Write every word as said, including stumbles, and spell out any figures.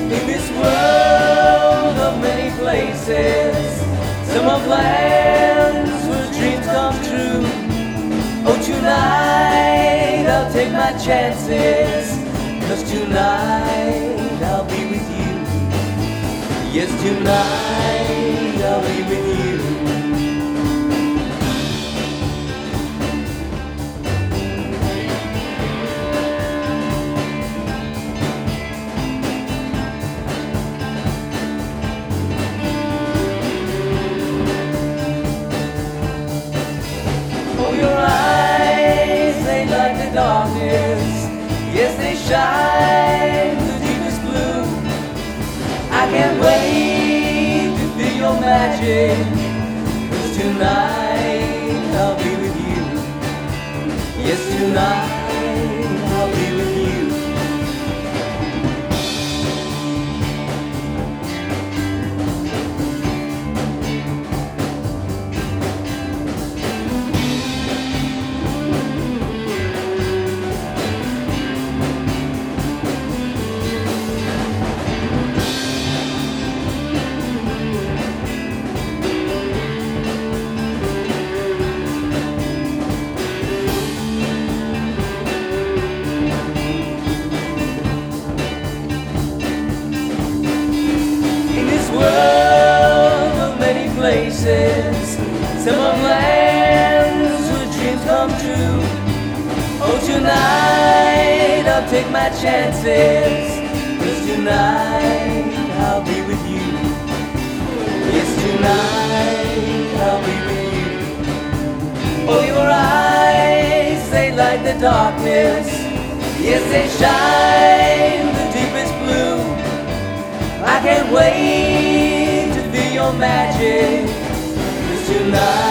In this world of many places, some are lands where dreams come true. Oh, tonight I'll take my chances, 'cause tonight I'll be with you. Yes, tonight I'll be with you. Oh, your eyes, they light the darkness. Yes, they shine the deepest blue. I can't wait to feel your magic, 'cause tonight I'll be with you. Yes, tonight I'll be with you. World of many places, some of lands where dreams come true. Oh, tonight I'll take my chances, 'cause tonight I'll be with you. Yes, tonight I'll be with you. Oh, your eyes, they light the darkness. Yes, they shine the deepest blue. I can't wait to feel your magic, 'cause tonight